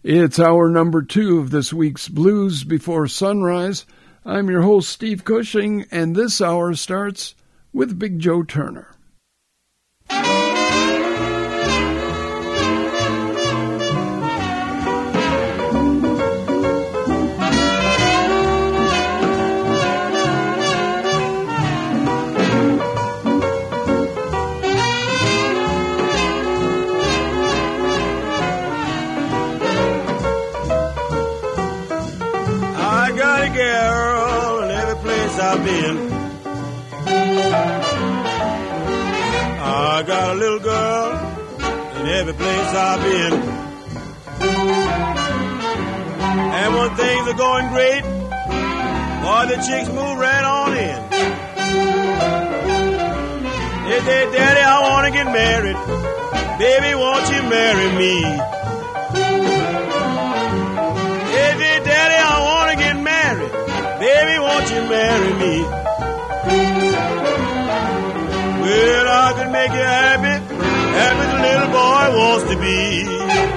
It's hour number 2 of this week's Blues Before Sunrise. I'm your host, Steve Cushing, and this hour starts with Big Joe Turner. I got a little girl in every place I've been. And when things are going great, boy, the chicks move right on in. They say, Daddy, I want to get married. Baby, won't you marry me? They say, Daddy, I want to get married. Baby, won't you marry me? Well, I can make you happy the little boy wants to be.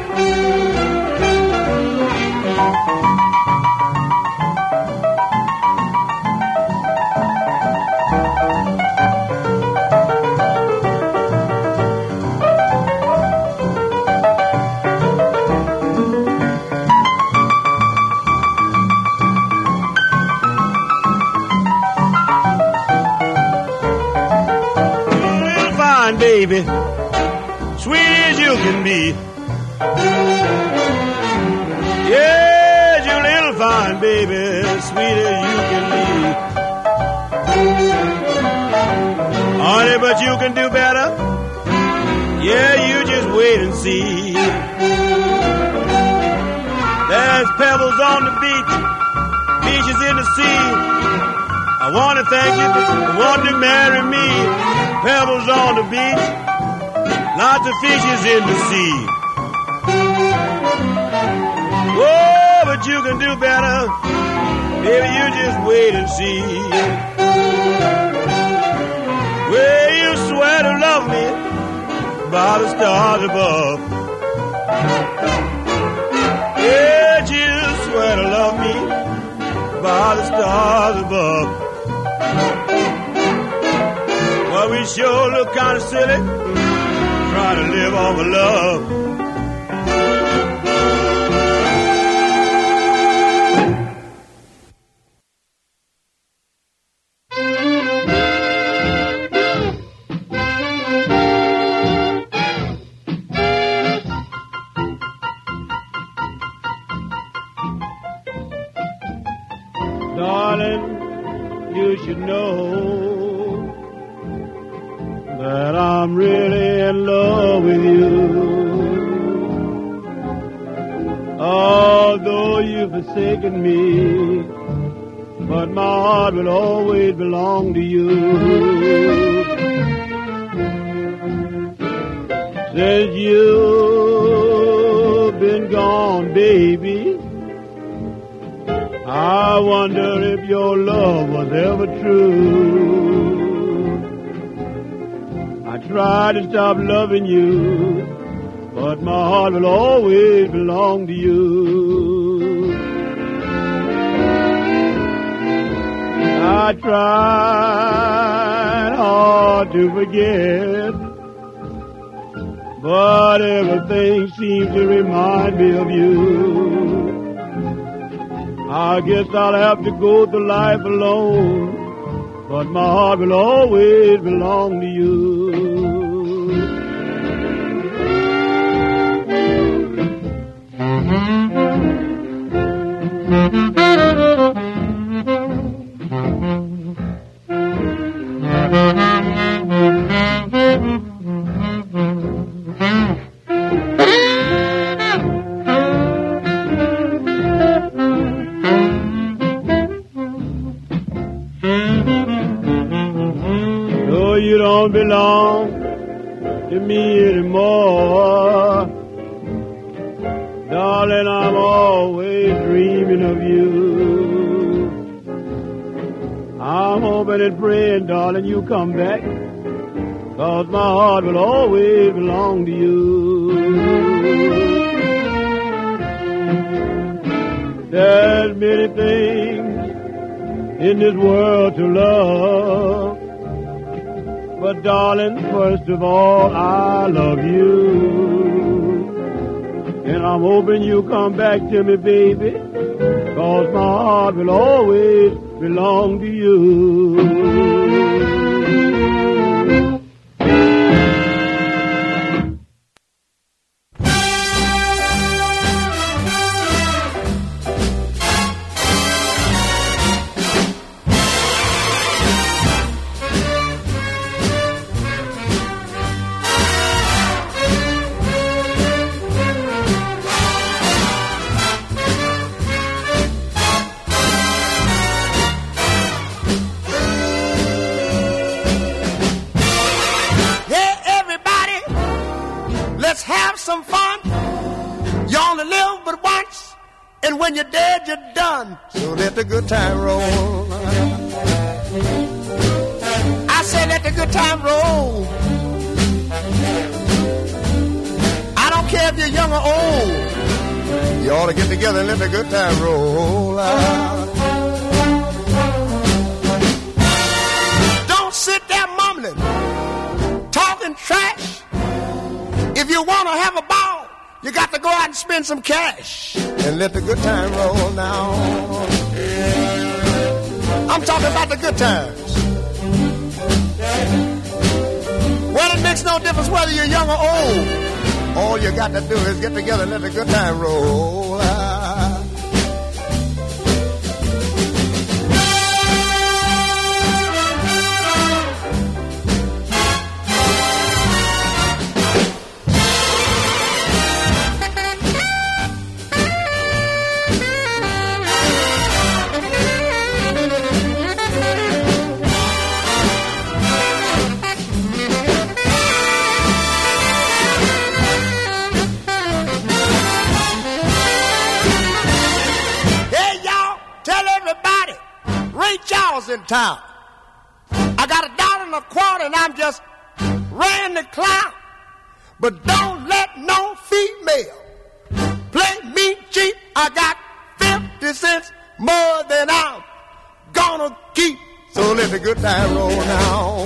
Baby, sweet as you can be. Yes, you little fine baby, sweet as you can be. Honey, but you can do better. Yeah, you just wait and see. There's pebbles on the beach, beaches in the sea. I want to thank you for wanting to marry me. Pebbles on the beach, lots of fishes in the sea. Oh, but you can do better. Baby, you just wait and see. Well, you swear to love me by the stars above. Yeah, you swear to love me by the stars above. Well, we sure look kind of silly trying to live off of love. Darling, you should know that I'm really in love with you. Although you've forsaken me, but my heart will always belong to you. Since you've been gone, baby, I wonder if your love was ever true. I tried to stop loving you, but my heart will always belong to you. I tried hard to forget, but everything seems to remind me of you. I guess I'll have to go through life alone, but my heart will always belong to you. No, you don't belong to me anymore. Darling, I'm always dreaming of you. I'm hoping and praying, darling, you come back, 'cause my heart will always belong to you. There's many things in this world to love, but darling, first of all, I love you. And I'm hoping you'll come back to me, baby, 'cause my heart will always belong to you. When you're dead, you're done. So let the good time roll. I said let the good time roll. I don't care if you're young or old. You ought to get together and let the good time roll. Don't sit there mumbling, talking trash. If you want to have a ball, you got to go out and spend some cash and let the good time roll now. I'm talking about the good times. Well, it makes no difference whether you're young or old. All you got to do is get together and let the good time roll. In town, I got $1.25 and I'm just ran the clown. But don't let no female play me cheap. I got 50 cents more than I'm gonna keep. So let the good time roll now.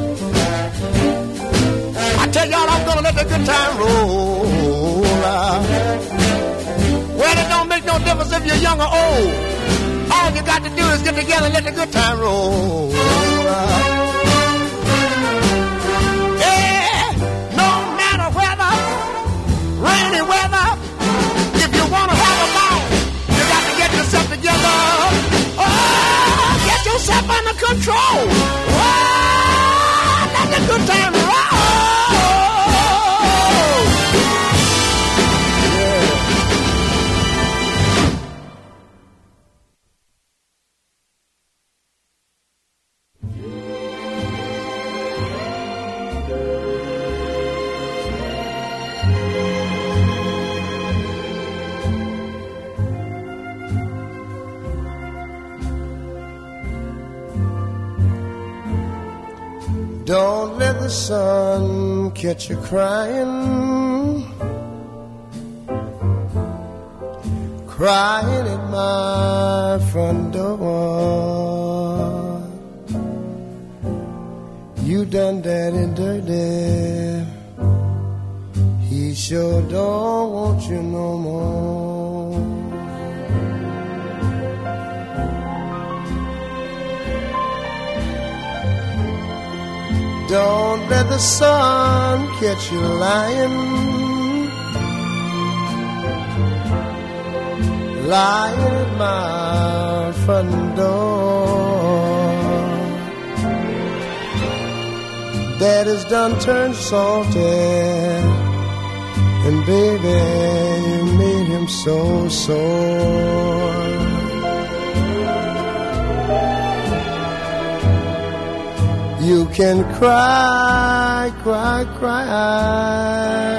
I tell y'all I'm gonna let the good time roll. Well, it don't make no difference if you're young or old. All you got to do is get together and let the good time roll. Yeah, no matter weather, rainy weather, if you want to have a ball, you got to get yourself together. Oh, get yourself under control. Oh, let the good time roll. Don't let the sun catch you crying, crying at my front door. You done daddy dirty, he sure don't want you no more. Don't let the sun catch you lying, lying at my front door. Daddy's done turned salty, and baby, you made him so sore. You can cry, cry, cry.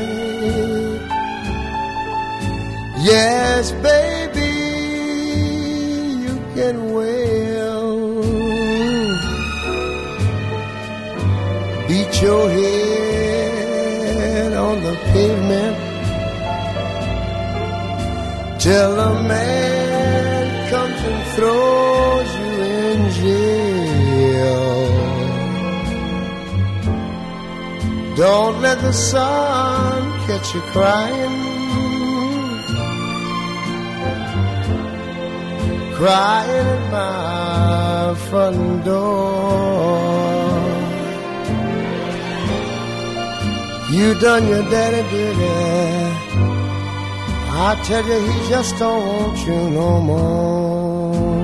Yes, baby, you can wail. Beat your head on the pavement till a man comes and throws you in jail. Don't let the sun catch you crying, crying at my front door. You done your daddy dirty, I tell you he just don't want you no more.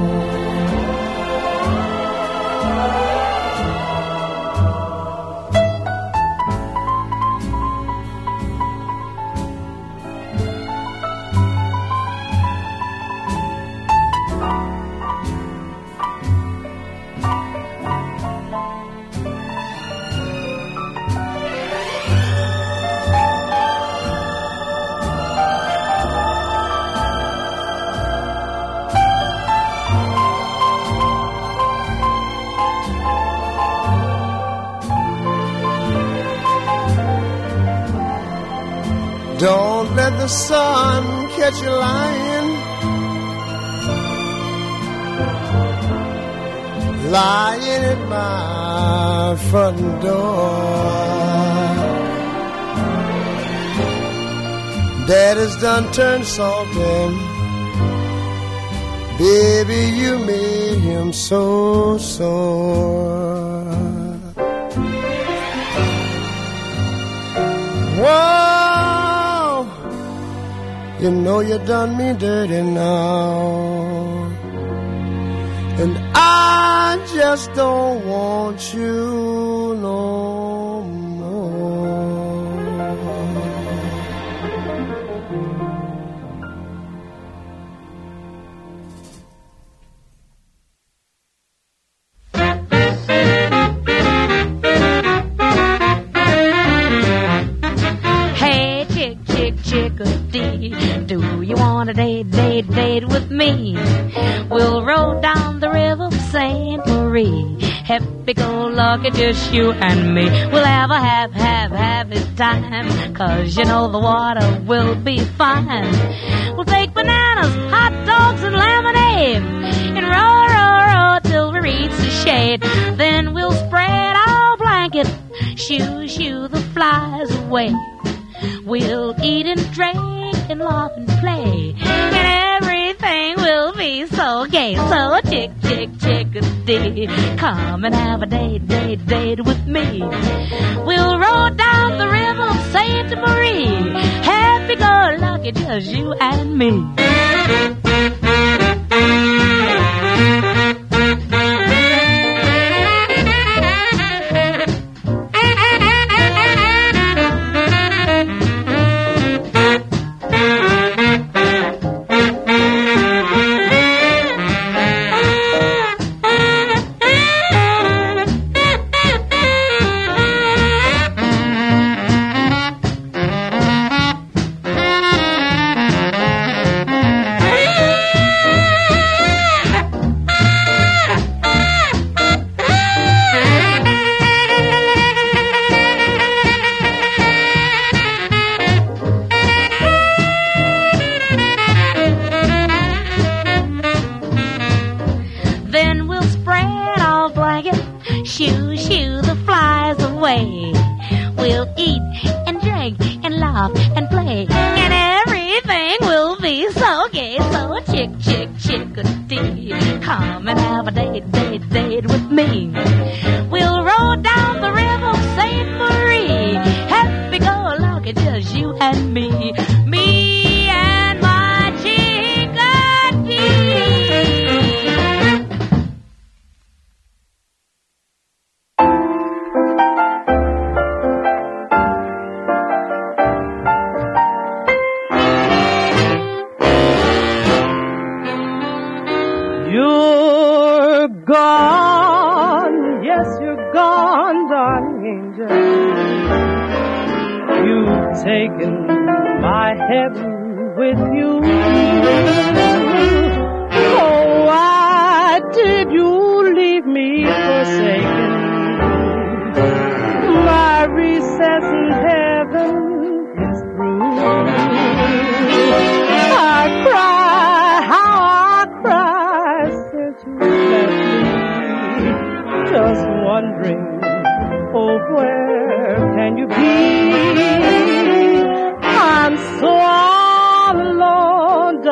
Don't let the sun catch you lying, lying at my front door. Daddy's done turned salty, baby, you made him so sore. Whoa, you know you done me dirty now, and I just don't want you no more. Hey, chickadee, do you want to date with me? We'll roll down the river of St. Marie. Happy-go-lucky, just you and me. We'll have a happy time, 'cause you know the water will be fine. We'll take bananas, hot dogs, and lemonade, and row till we reach the shade. Then we'll spread our blanket, shoo the flies away. We'll eat and drink and laugh and play, and everything will be so gay. So chickadee, come and have a date with me. We'll roll down the river of St. Marie. Happy-go-lucky, just you and me. Shoo the flies away. We'll eat and drink and laugh and play, and everything will be so gay. So chickadee, come and have a date with me. We'll roll down the river of St. Marie. Happy-go-lucky, just you and me. Me and my chickadee. You're gone, yes, you're gone, darling angel. You've taken my heaven with you. Oh, why did you leave me forsaken? My recess in heaven is through. I cry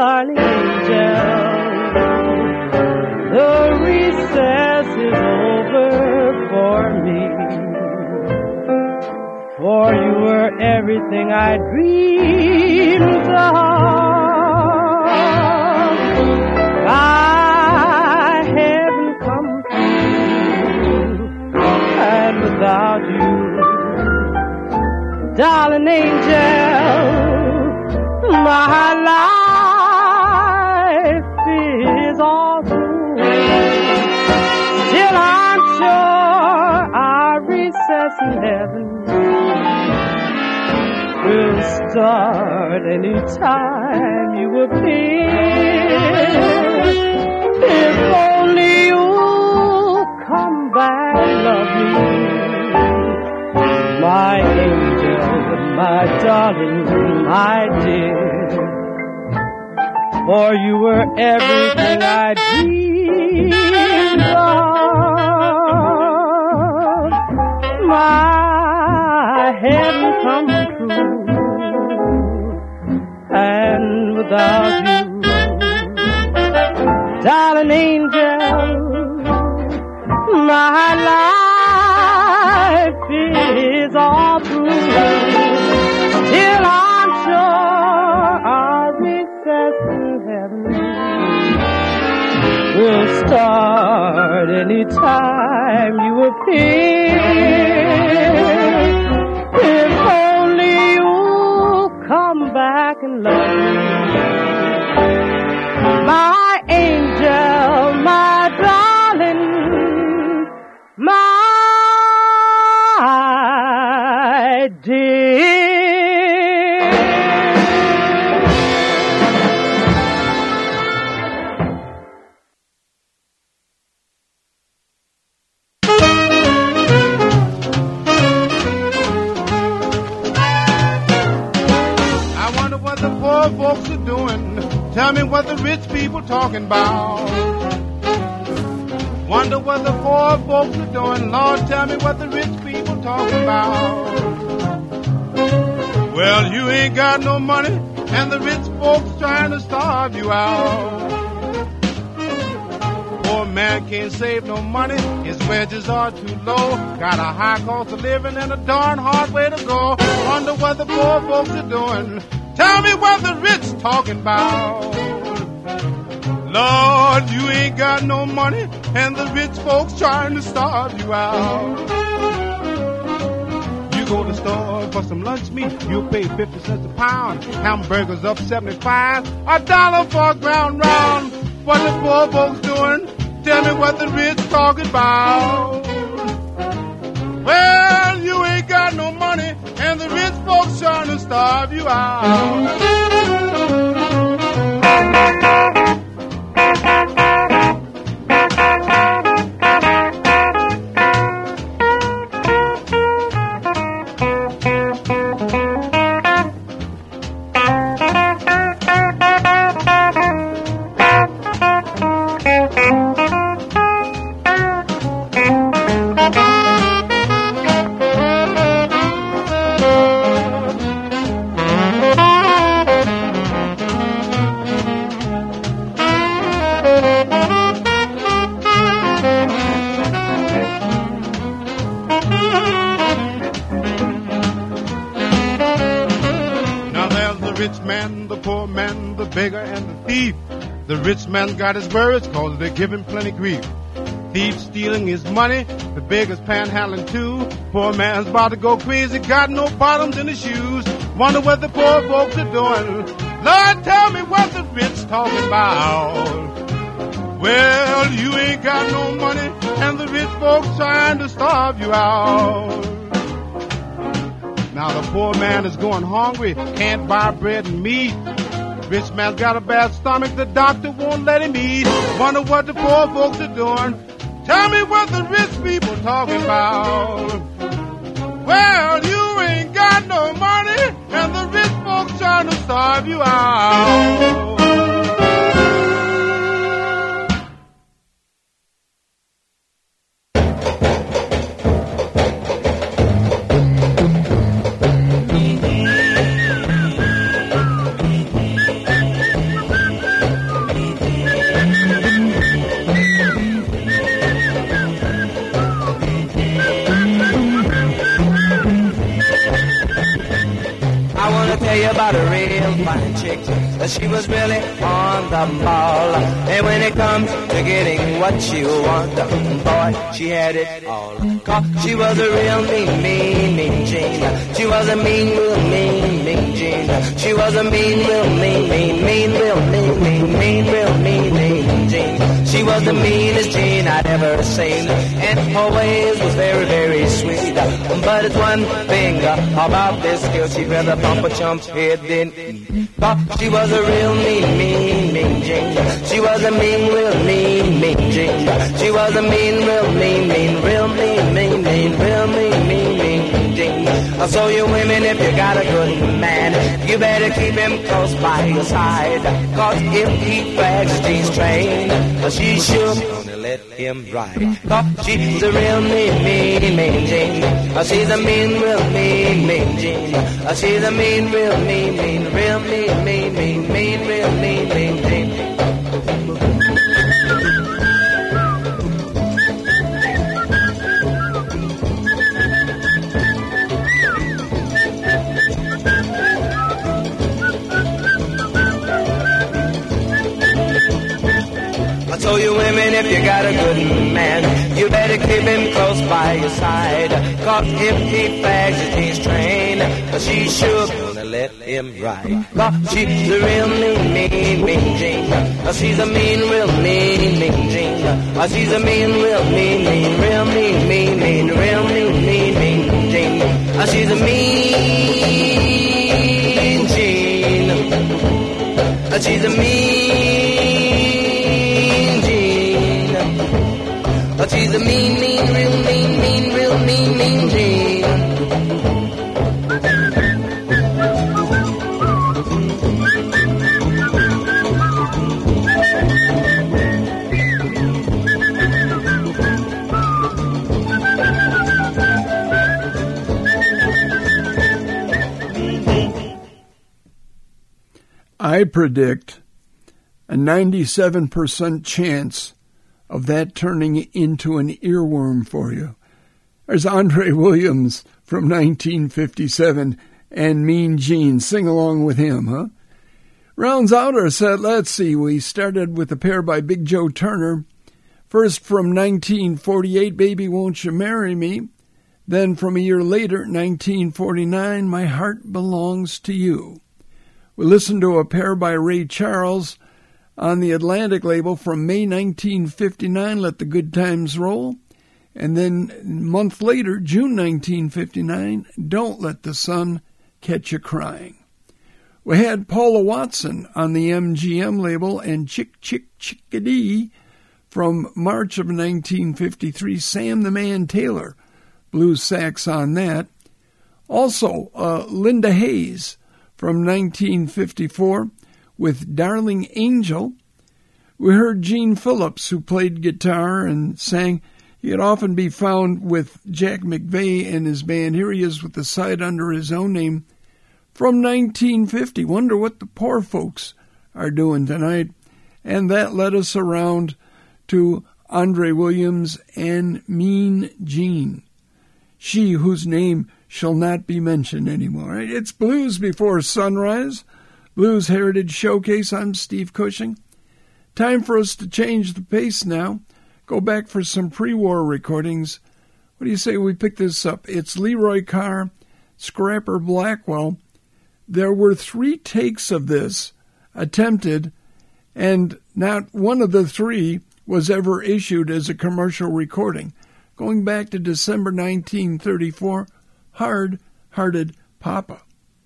darling angel, the recess is over for me, for you were everything I dreamed of. I haven't come through, and without you, darling angel, my life is all through. Still I'm sure our recess in heaven will start any time you appear. If only you'll come back and love me, my angel, my darling, my dear, for you were everything I dreamed of. My heaven come true, and without you, darling angel, my life is all through. Till I'm sure our recess in heaven will start any time you appear. If only you'll come back and love me, my angel, my darling, my dear. I wonder what the poor folks are doing. Tell me what the rich people talking about. Wonder what the poor folks are doing. Lord, tell me what the rich people talking about. Well, you ain't got no money, and the rich folks trying to starve you out. Poor man can't save no money, his wages are too low. Got a high cost of living and a darn hard way to go. Wonder what the poor folks are doing. Tell me what the rich talking about. Lord, you ain't got no money, and the rich folks trying to starve you out. You go to the store for some lunch meat, you pay 50 cents a pound. Hamburgers up 75, $1 for a ground round. What the poor folks doing? Tell me what the rich talking about. Well, you ain't got no money, and the rich folks trying to starve you out. The rich man got his words, cause they give him plenty grief. Thief stealing his money, the beggar's panhandling too. Poor man's about to go crazy, got no bottoms in his shoes. Wonder what the poor folks are doing. Lord, tell me what the rich talking about. Well, you ain't got no money, and the rich folks trying to starve you out. Now the poor man is going hungry, can't buy bread and meat. Rich man's got a bad stomach, the doctor won't let him eat. Wonder what the poor folks are doing. Tell me what the rich people talking about. Well, you ain't got no money, and the rich folks trying to starve you out. about a real fine chick. She was really on the ball. And when it comes to getting what you want, boy, she had it all. 'Cause she was a real mean Jane. She was a mean, real mean Jane. She was a mean, real mean, real mean Jane. She was the meanest Jane I'd ever seen, and her ways was very, very sweet. But it's one thing about this girl, she'd rather bump a chump's head than eat. She was a real mean Jane. She was a mean, real mean Jane. She was a mean, real mean Jane. So you women, if you got a good man, you better keep him close by your side. 'Cause if he flags Jane's train, she should let him ride. 'Cause she's a real mean Jane. She's a mean, real mean Jane. She's a mean, real mean Jane. So you women, if you got a good man, you better keep him close by your side. 'Cause if he flags his train, she sure gonna let him ride. 'Cause she's a real mean Jane. She's a mean, real mean Jane. She's a mean, real mean Jane. She's a mean Jane. She's a mean. She's a mean, real mean Jane. I predict a 97% chance of that turning into an earworm for you. There's Andre Williams from 1957 and Mean Gene. Sing along with him, huh? Rounds out our set, let's see, we started with a pair by Big Joe Turner. First from 1948, Baby Won't You Marry Me. Then from a year later, 1949, My Heart Belongs to You. We listened to a pair by Ray Charles on the Atlantic label from May 1959, Let the Good Times Roll. And then a month later, June 1959, Don't Let the Sun Catch You Crying. We had Paula Watson on the MGM label and Chick Chick Chickadee from March of 1953, Sam the Man Taylor, blues sax on that. Also, Linda Hayes from 1954, with Darling Angel. We heard Gene Phillips, who played guitar and sang. He would often be found with Jack McVeigh and his band. Here he is with the side under his own name from 1950. Wonder what the poor folks are doing tonight. And that led us around to Andre Williams and Mean Gene, she whose name shall not be mentioned anymore. It's Blues Before Sunrise, Blues Heritage Showcase. I'm Steve Cushing. Time for us to change the pace now. Go back for some pre-war recordings. What do you say we pick this up? It's Leroy Carr, Scrapper Blackwell. There were 3 takes of this attempted, and not one of the 3 was ever issued as a commercial recording. Going back to December 1934, Hard-Hearted Papa.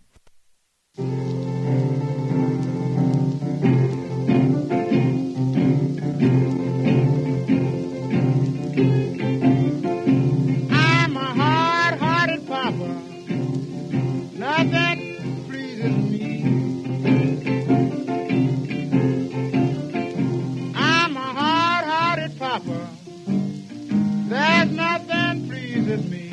I'm a hard-hearted papa. Nothing pleases me. I'm a hard-hearted papa. There's nothing pleases me.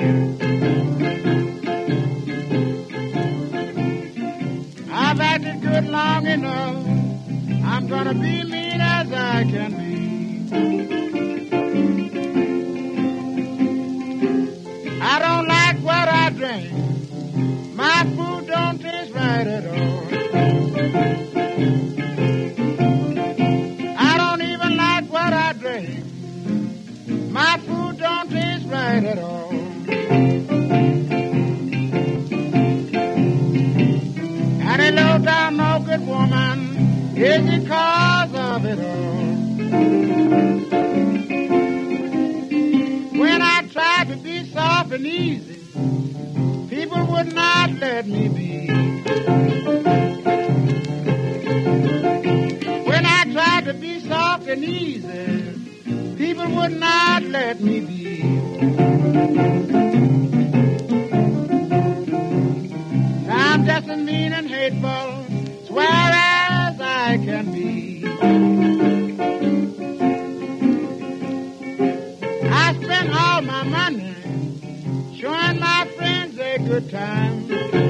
I've acted good long enough. I'm gonna be mean as I can be. I don't like what I drink. My food don't taste right at all. because of it all. When I tried to be soft and easy, people would not let me be. When I tried to be soft and easy, people would not let me be. I'm just as mean and hateful, swear as I can be. I spend all my money showing my friends a good time.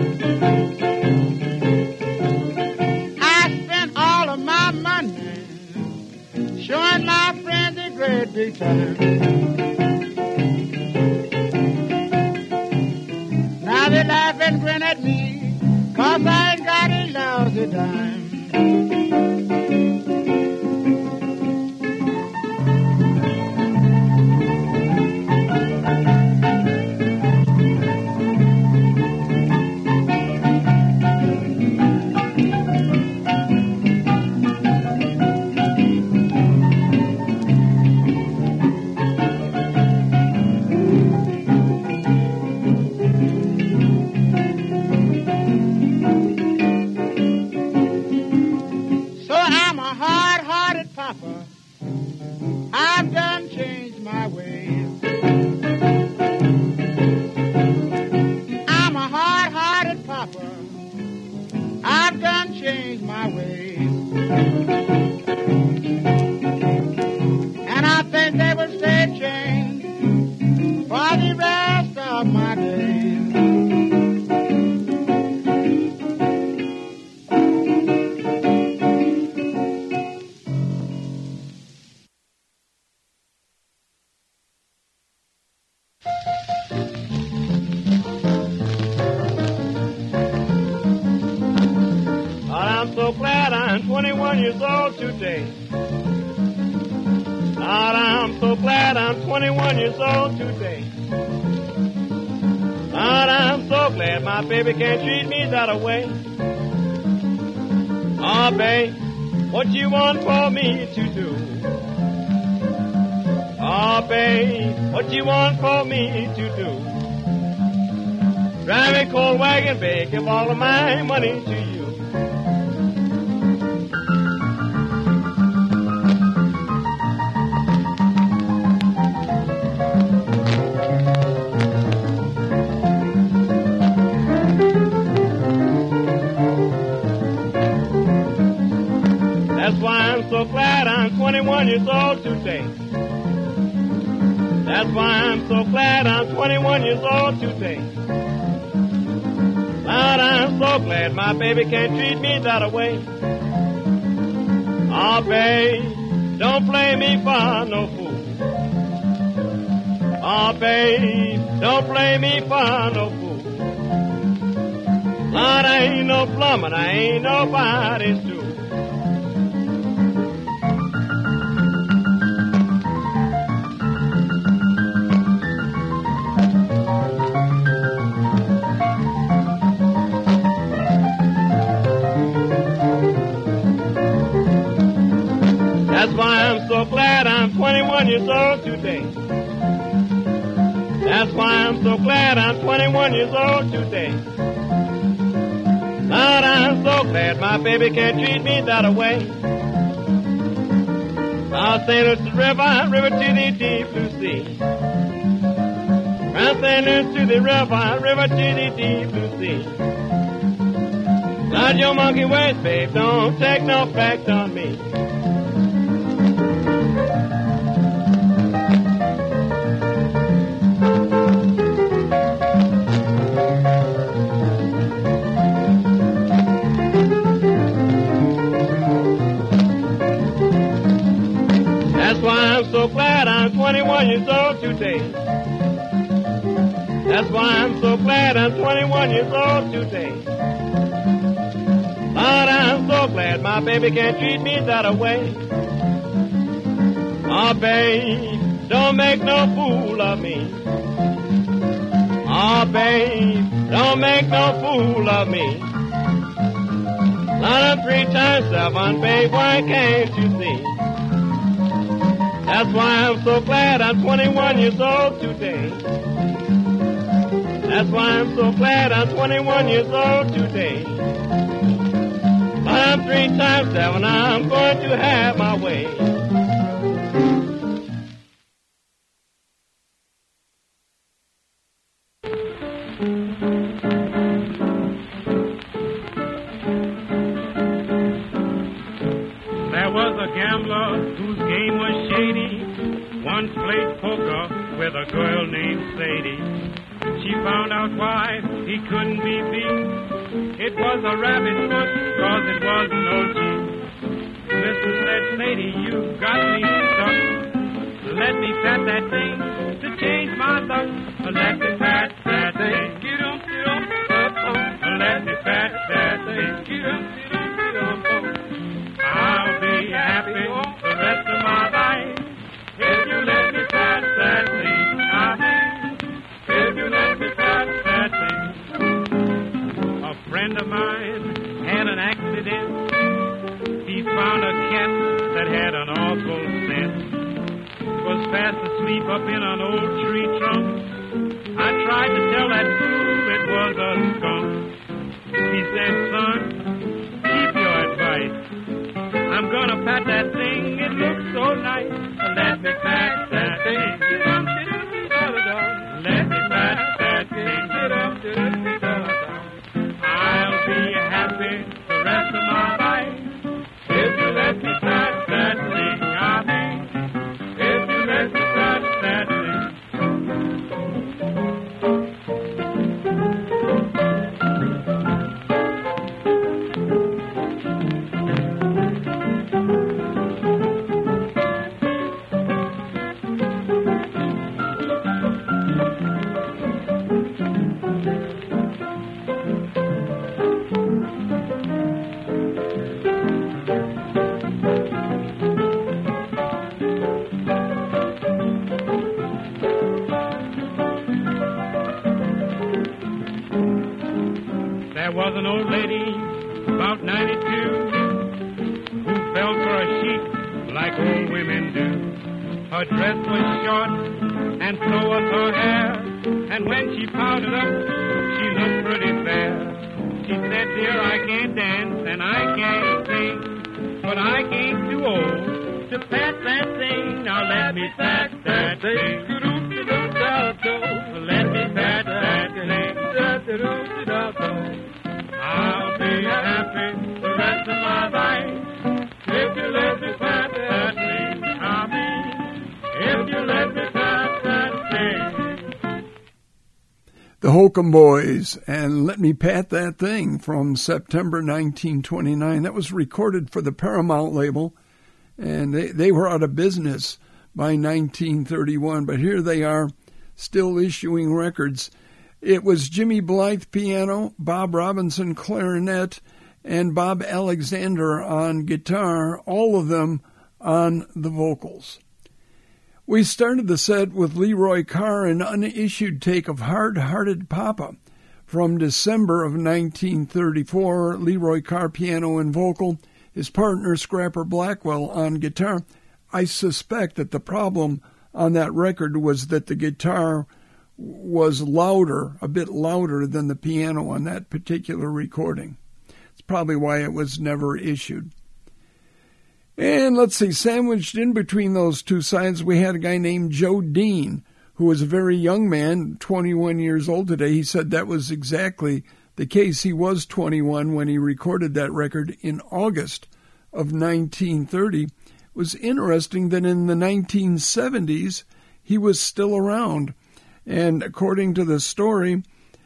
I spend all of my money showing my friends a great big time. Now they laugh and grin at me, 'cause I ain't got a lousy dime. I've done changed my ways. I'm a hard-hearted papa. I've done changed my ways. And I think they will stay changed for the rest of my days. So glad I'm 21 years old today. Lord, I'm so glad I'm 21 years old today. Lord, I'm so glad my baby can't treat me that way. Oh, babe, what you want for me to do? Oh, babe, what you want for me to do? Drive a coal wagon, babe, give all of my money to you. That's why I'm so glad I'm 21 years old today. That's why I'm so glad I'm 21 years old today. Lord, I'm so glad my baby can't treat me that way. Oh, babe, don't play me for no fool. Oh, babe, don't play me for no fool. Lord, I ain't no plumber, I ain't nobody's tool. That's why I'm so glad I'm 21 years old today. That's why I'm so glad I'm 21 years old today. Lord, I'm so glad my baby can't treat me that way. I'll St. Louis to the river, river to the deep blue sea. From St. Louis to the river, river to the deep blue sea. Lord, your monkey ways, babe, don't take no fact on me. That's why I'm so glad I'm 21 years old today. That's why I'm so glad I'm 21 years old today. Lord, I'm so glad my baby can't treat me that way. Oh, babe, don't make no fool of me. Oh, babe, don't make no fool of me. Son of 3 times 7, babe, why can't you see? That's why I'm so glad I'm 21 years old today. That's why I'm so glad I'm 21 years old today. But I'm 3 times 7, I'm going to have my way. There was a gambler whose game was shady. Once played poker with a girl named Sadie. She found out why he couldn't be beat. It was a rabbit foot, cause it was no cheat. Mr. said, Sadie, you've got me stuck. Let me pat that thing to change my luck. Let me pat that thing. Let me pat that thing. I'll be happy the rest of my life if you let me pat that thing. If you let me pat that thing. A friend of mine had an accident. He found a cat that had an awful scent. Was fast asleep up in an old tree trunk. I tried to tell that fool it was a skunk. He said, son, keep your advice. I'm gonna pat that thing, it looks so nice. Let me pat that thing. Let me pat that thing. I'll be happy the rest of my life if you let me pat that thing. If you let me pat that thing. There was an old lady, about 92, who fell for a sheep like old women do. Her dress was short, and so was her hair, and when she powdered up, she looked pretty fair. She said, dear, I can't dance and I can't sing, but I ain't too old to pat that thing. Now let me pat that thing. Let me pat that thing. I'll be happy the rest of my life if you let me pat that thing. I mean, if you let me pat that thing. The Holcomb Boys and Let Me Pat That Thing from September 1929. That was recorded for the Paramount label, and they were out of business by 1931, but here they are still issuing records. It was Jimmy Blythe piano, Bob Robinson clarinet, and Bob Alexander on guitar, all of them on the vocals. We started the set with Leroy Carr, an unissued take of Hard Hearted Papa from December of 1934. Leroy Carr piano and vocal, his partner Scrapper Blackwell on guitar. I suspect that the problem on that record was that the guitar was louder, a bit louder than the piano on that particular recording. It's probably why it was never issued. And let's see, sandwiched in between those two sides, we had a guy named Joe Dean, who was a very young man, 21 years old today. He said that was exactly the case. He was 21 when he recorded that record in August of 1930. It was interesting that in the 1970s, he was still around. And according to the story,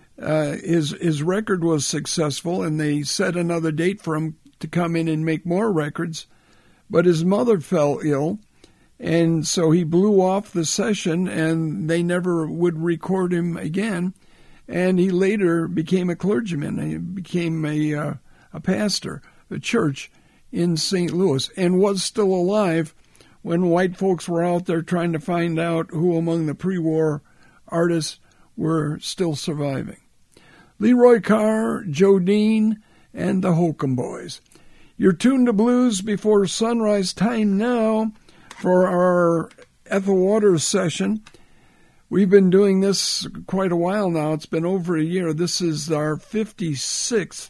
his record was successful, and they set another date for him to come in and make more records. But his mother fell ill, and so he blew off the session, and they never would record him again. And he later became a clergyman. He became a pastor, a church in St. Louis, and was still alive when white folks were out there trying to find out who among the pre-war artists were still surviving. Leroy Carr, Joe Dean, and the Holcomb Boys. You're tuned to Blues Before Sunrise time now for our Ethel Waters session. We've been doing this quite a while now. It's been over a year. This is our 56th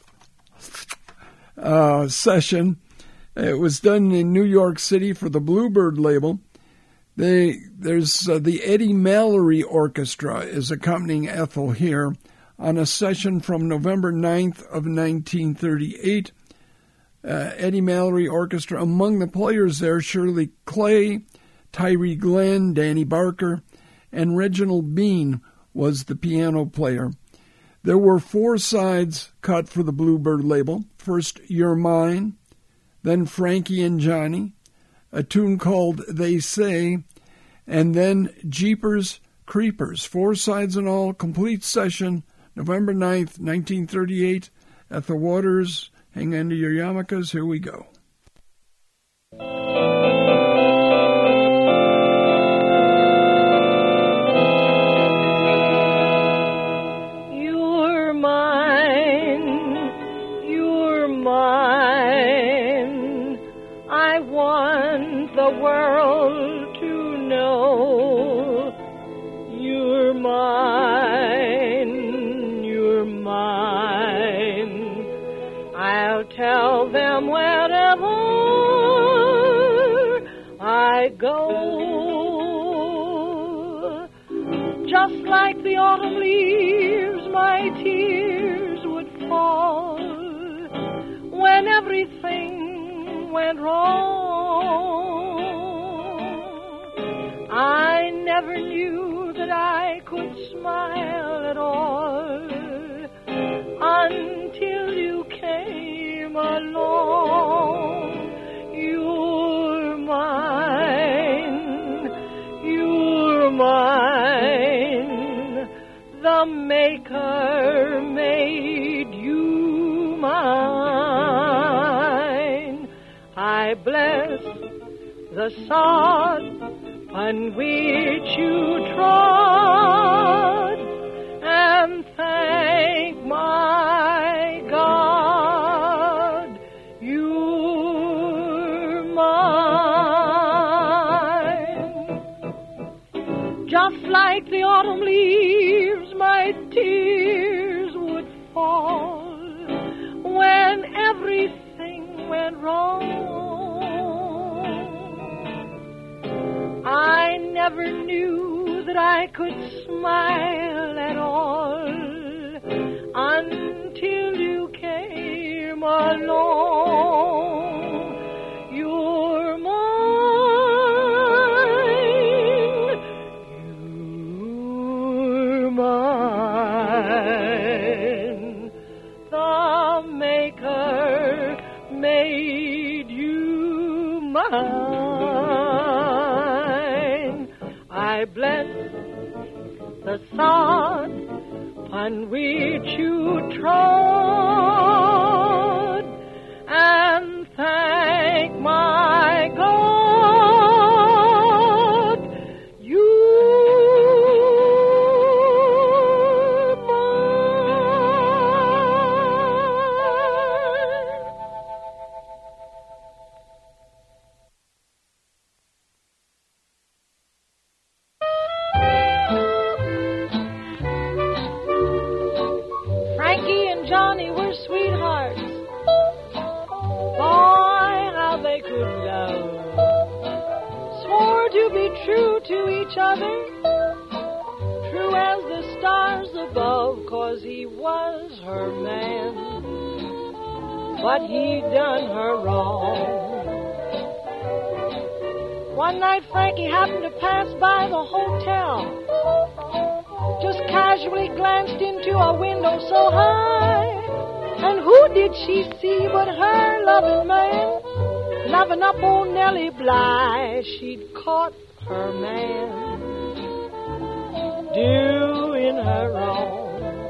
session. It was done in New York City for the Bluebird label. There's the Eddie Mallory Orchestra is accompanying Ethel here on a session from November 9th of 1938. Eddie Mallory Orchestra, among the players there, Shirley Clay, Tyree Glenn, Danny Barker, and Reginald Bean was the piano player. There were 4 sides cut for the Bluebird label. First, You're Mine, then Frankie and Johnny, a tune called They Say, and then Jeepers Creepers. 4 sides in all, complete session, November 9th, 1938, Ethel Waters. Hang on to your yarmulkes. Here we go. You're mine, you're mine. I want the world to know. You're mine, you're mine. I'll tell them wherever I go. Just like the autumn leaves, my tears would fall when everything went wrong. I never knew that I could smile at all until you came along. You're mine, you're mine. The Maker made you mine. I bless the sod on which you trod and thank my God, you're mine. Just like the autumn leaves, my tears would fall when everything went wrong. I never knew that I could smile at all until you came along. You're mine, you're mine. The Maker made you mine. I bless the sod on which you trod and thank my God, you're mine. Frankie and Johnny were sweethearts. Boy, how they could love. Swore to be true to each other, true as the stars above, 'cause he was her man, but he'd done her wrong. One night Frankie happened to pass by the hotel, just casually glanced into a window so high, and who did she see but her loving man, loving up old Nellie Bly. She'd caught her man doing her wrong.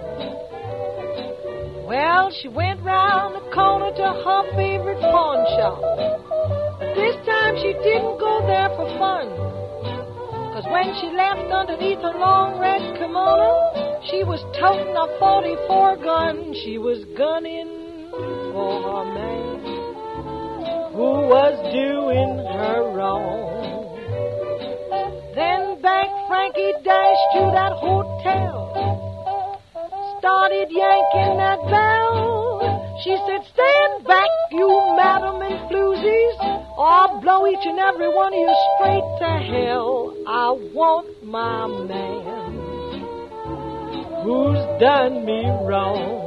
Well, she went round the corner to her favorite pawn shop, but this time she didn't go there for fun. 'Cause when she left underneath her long red kimono, she was toting a .44 gun. She was gunning her man who was doing her wrong. Then back Frankie dashed to that hotel, started yanking that bell. She said, stand back, you madam and floozies, or I'll blow each and every one of you straight to hell. I want my man who's done me wrong.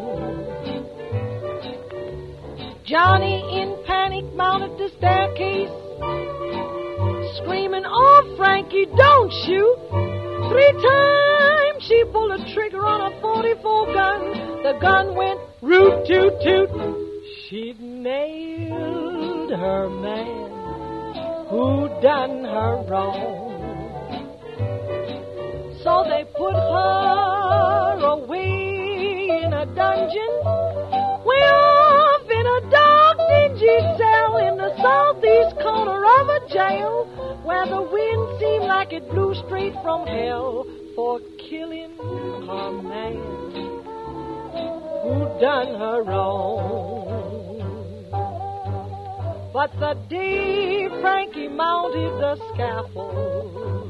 Johnny in panic mounted the staircase, screaming, oh, Frankie, don't shoot. 3 times she pulled a trigger on a 44 gun. The gun went root, toot, toot. She'd nailed her man who done her wrong. So they put her away in a dungeon, way off in a dark, dingy cell in the southeast corner of a jail, where the wind seemed like it blew straight from hell, for killing her man who done her wrong. But the day Frankie mounted the scaffold,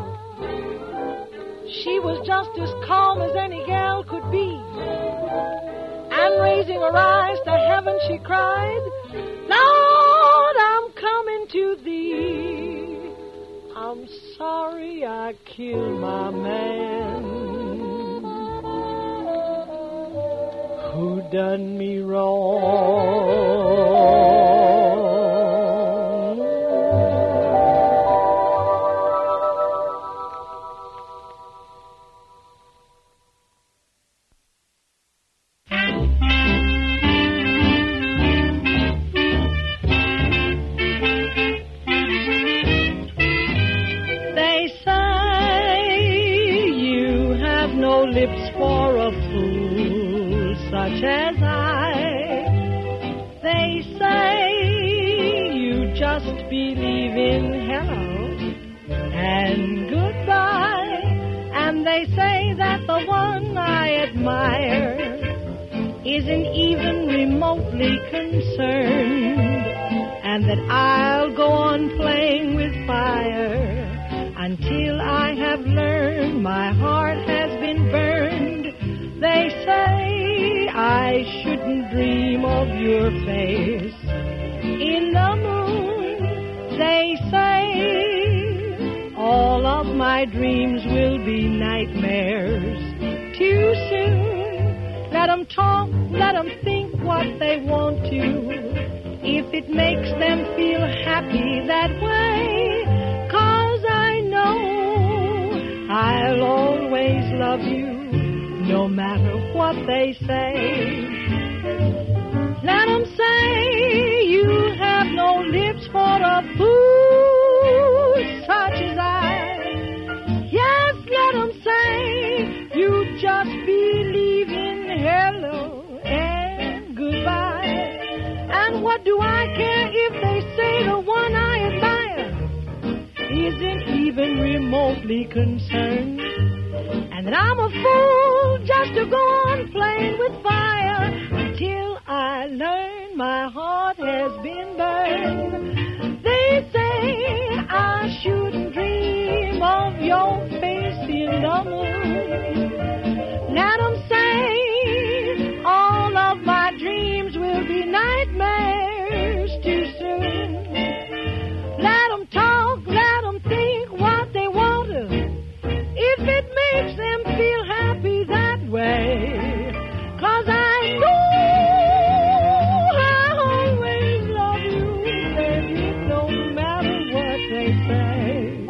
she was just as calm as any gal could be. And raising her eyes to heaven, she cried, Lord, I'm coming to thee. I'm sorry I killed my man who done me wrong. Such as I, they say you just believe in hello and goodbye, and they say that the one I admire isn't even remotely concerned, and that I'll go on playing with fire until I have learned my heart has been burned. They say I shouldn't dream of your face in the moon. They say all of my dreams will be nightmares too soon. Let them talk, let them think what they want to, if it makes them feel happy that way. 'Cause I know I'll always love you, no matter what they say. Let them say you have no lips for a fool such as I. Yes, let them say you just believe in hello and goodbye. And what do I care if they say the one I admire isn't even remotely concerned, and that I'm a fool just to go on playing with fire until I learn my heart has been burned. They say I shouldn't dream of your face in the moon. Let them say all of my dreams will be nightmares too soon. Let them talk, let them think what they want to, if it makes them feel happy that way. 'Cause I know I always love you, baby, no matter what they say.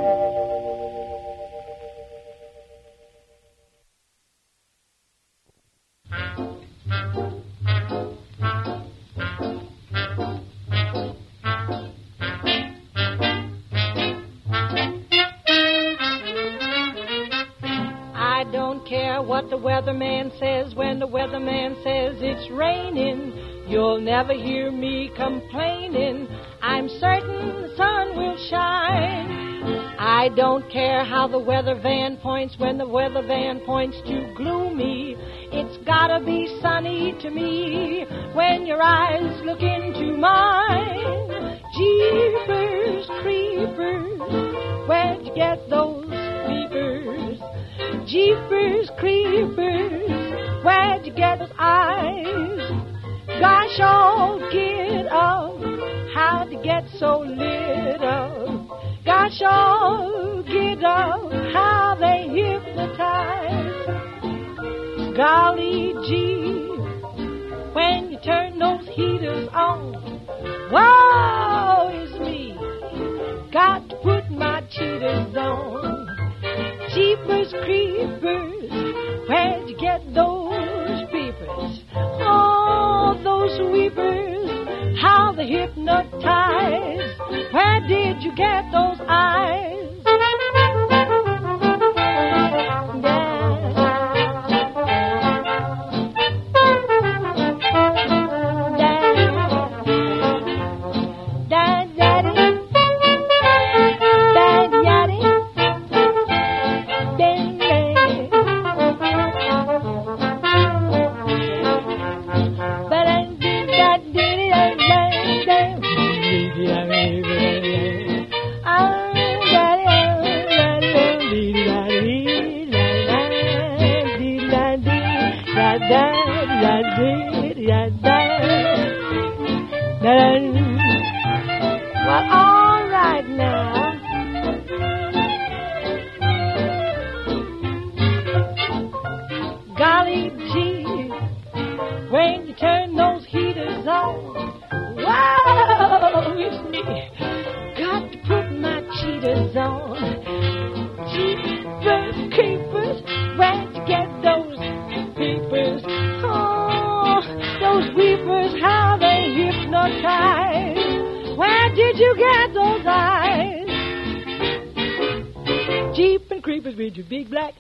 I don't care what the weatherman says when the weatherman says it's raining. You'll never hear me complaining. I'm certain the sun will shine. I don't care how the weather van points when the weather van points to gloomy. It's gotta be sunny to me when your eyes look into mine. Jeepers creepers, where'd you get those creepers? Jeepers creepers, where'd you get those eyes? Gosh, all get up, how'd you get so lit up? Gosh, all get up, how they hypnotize. Golly gee, when you turn those heaters on, woe is me, got to put my cheaters on. Jeepers creepers, where'd you get those peepers? Oh, those weepers, how they hypnotize. Where did you get those eyes? Well, all right now. Golly gee, when you turn those heaters on, whoa, it's me. Got to put my cheaters on. Jeepers creepers, where'd you get those peepers? Oh, those weepers, how they hypnotize. Where did you get those eyes? Jeep and creepers with your big black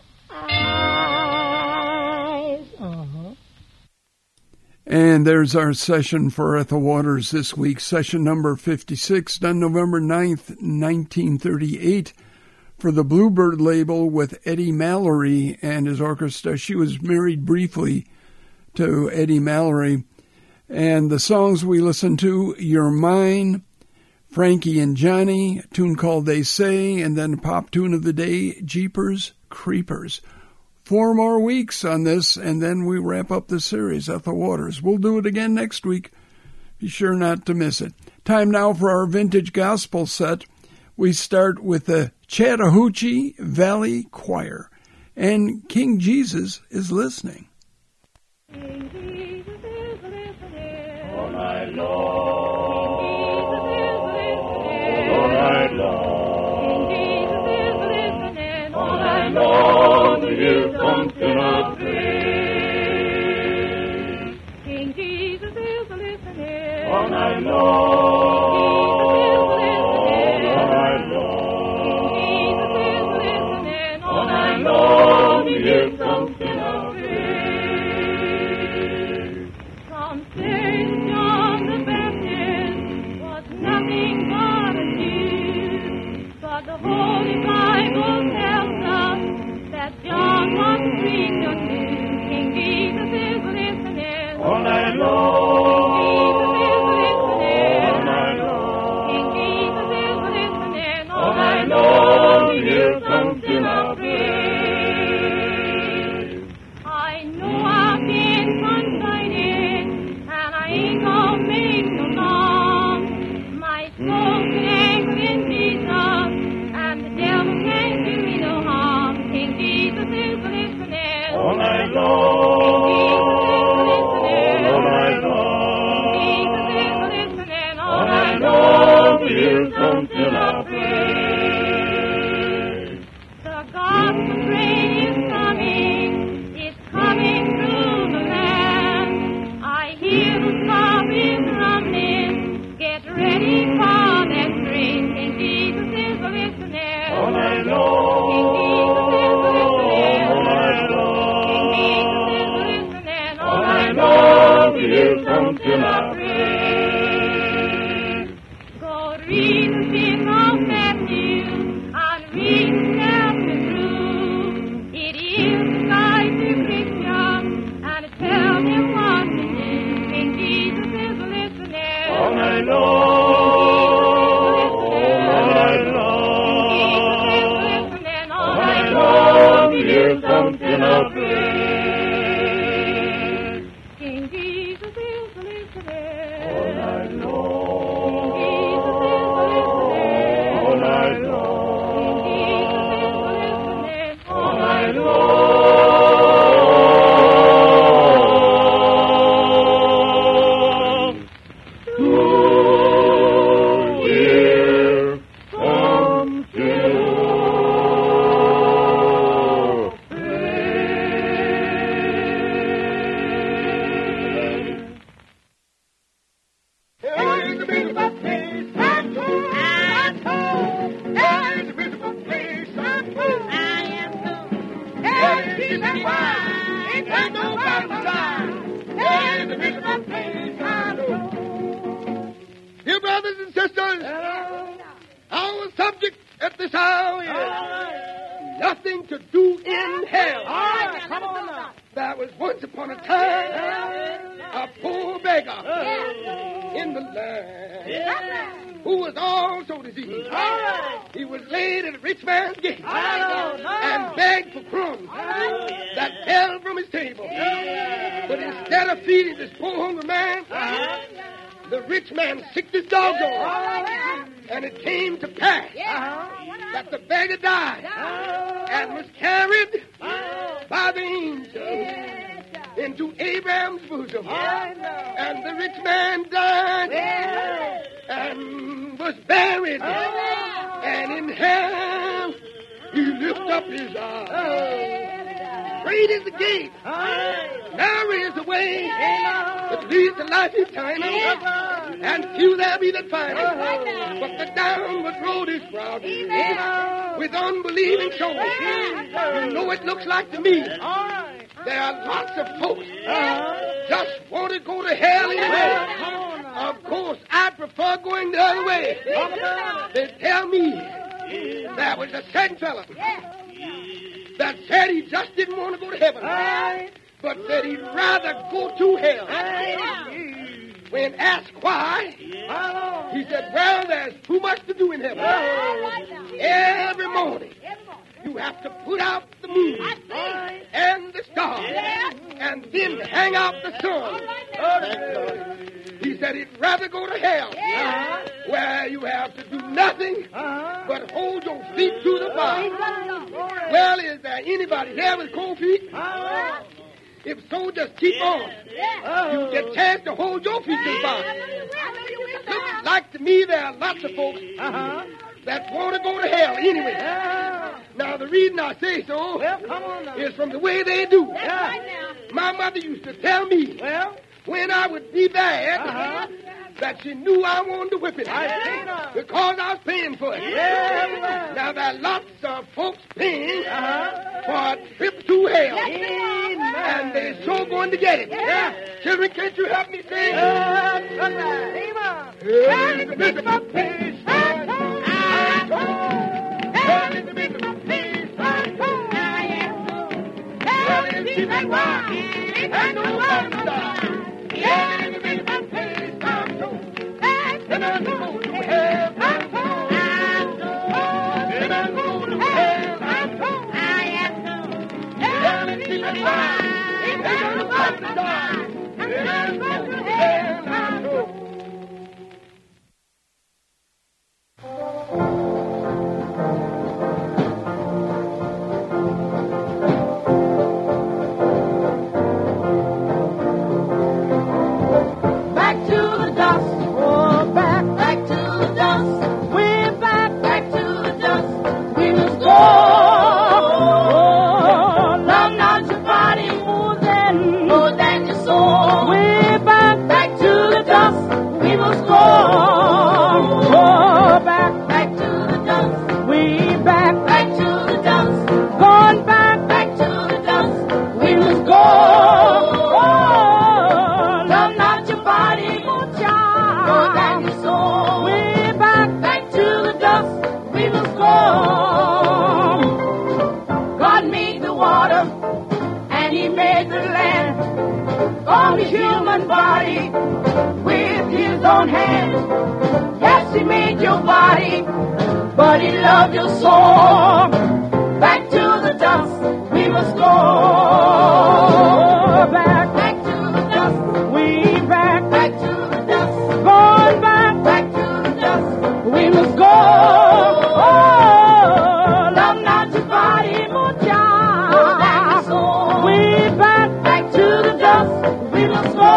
eyes. Uh-huh. And there's our session for Ethel Waters this week, session number 56, done November 9th, 1938, for the Bluebird label with Eddie Mallory and his orchestra. She was married briefly to Eddie Mallory. And the songs we listened to, You're Mine, Frankie and Johnny, a tune called They Say, and then pop tune of the day, Jeepers Creepers. 4 more weeks on this, and then we wrap up the series, Ethel Waters. We'll do it again next week. Be sure not to miss it. Time now for our vintage gospel set. We start with the Chattahoochee Valley Choir, and King Jesus is listening. King Jesus is listening. All night long. All night long. King Jesus is listening. All night long. To hear something of praise. King Jesus is listening. All night long. All night long. Jesus is listening. All night long. To hear something of praise. From St. John the Baptist was nothing but a Jew, but the Holy Bible tells us that John was preached unto. King Jesus is listening. All night long. King Jesus is listening. All night long. King Jesus is listening. All night long. To hear something of praise. I know I've been confited, and I ain't gonna make no long. My soul's anchored in Jesus, and the devil can't do me no harm. King Jesus is listening. All night long. King Jesus is listening. All night long. Jesus is listening. All night long. To hear something of praise. subject at this hour is nothing to do in hell. All right, come on now. There was once upon a time a poor beggar in the land who was also diseased. He was laid at a rich man's gate and begged for crumbs that fell from his table. But instead of feeding this poor hungry man, the rich man sicked his dogs on. And it came to pass that the beggar died and was carried by the angels into Abraham's bosom. And the rich man died and was buried. And in hell he lifted up his eyes. Great is the gate. Narrow is the way that leads to life eternal. And few there be that find it. But the downward road is crowded with unbelieving souls. You know it looks like to me. There are lots of folks just want to go to hell anyway. Of course, I prefer going the other way. They tell me there was a certain fella that said he just didn't want to go to heaven, but said he'd rather go to hell. When asked why, he said, well, there's too much to do in heaven. Every morning, you have to put out the moon and the stars and then hang out the sun. He said he'd rather go to hell where you have to do nothing but hold your feet to the fire. Well, is there anybody here with cold feet? If so, just keep on. You get a chance to hold your feet to the fire. Looks like to me there are lots of folks that want to go to hell anyway. Now, the reason I say so is from the way they do. My mother used to tell me when I would be bad that she knew I wanted to whip it because I was paying for it. Now, there are lots of folks paying for a trip to hell, and they're so going to get it. Children, can't you help me sing? But he loved your soul. Back to the dust we must go. Back to the dust. We back to the dust. Going back to the dust we must go. Oh, love not your body, muchacha. We back to the dust we must go.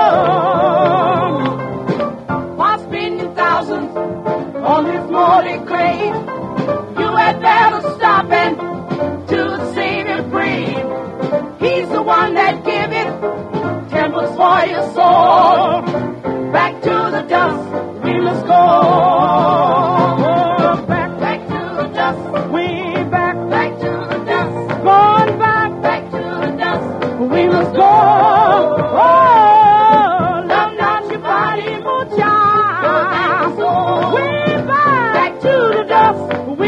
While spending thousands on this mortal grave, you had better stop and to the Savior pray. He's the one that give it temples for your soul. Back to the dust we must go. Back to the dust. We back to the dust. Going back to the dust we must go. Oh, love not your body, muchacha. We back to the dust.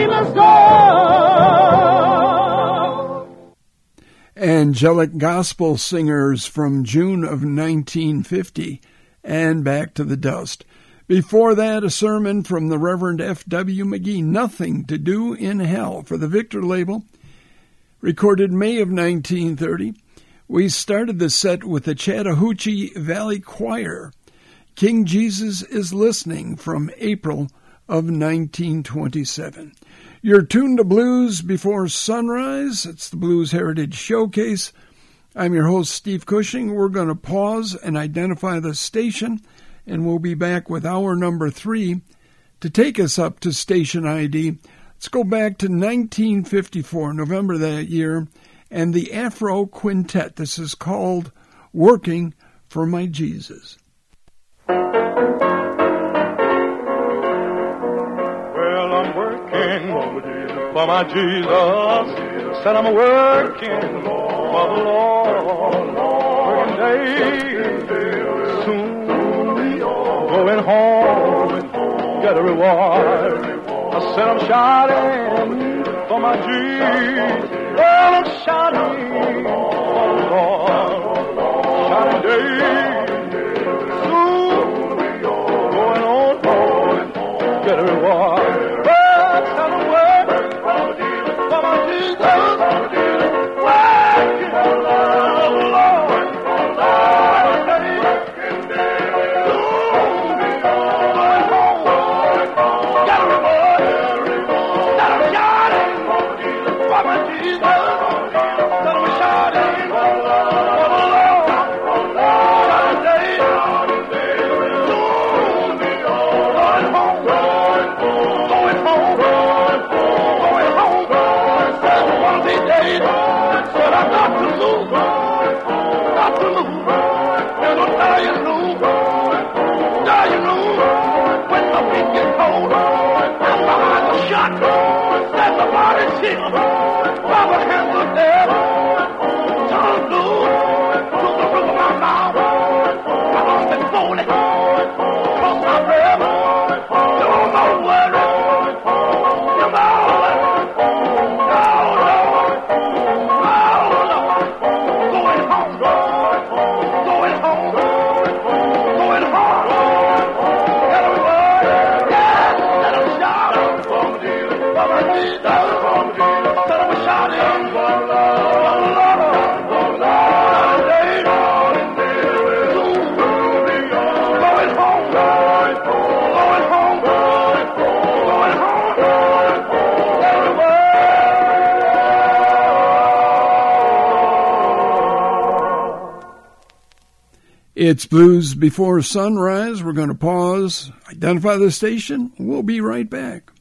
Angelic Gospel Singers from June of 1950, and Back to the Dust. Before that, a sermon from the Reverend F.W. McGee, Nothing to Do in Hell, for the Victor label, recorded May of 1930. We started the set with the Chattahoochee Valley Choir, King Jesus is Listening, from April of 1927. You're tuned to Blues Before Sunrise. It's the Blues Heritage Showcase. I'm your host, Steve Cushing. We're going to pause and identify the station, and we'll be back with hour number 3 to take us up to station ID. Let's go back to 1954, November that year, and the Afro Quintet. This is called Working for My Jesus. Well, I'm working for my Jesus. Said I'm working for the Lord. Working day, soon going home, get a reward. I said I'm shouting for my Jesus. Well, I'm shouting for the Lord. Shouting day, soon going on home, get a reward. Well, I said I'm working for my Jesus. Working for the Lord. It's Blues Before Sunrise. We're going to pause, identify the station. We'll be right back.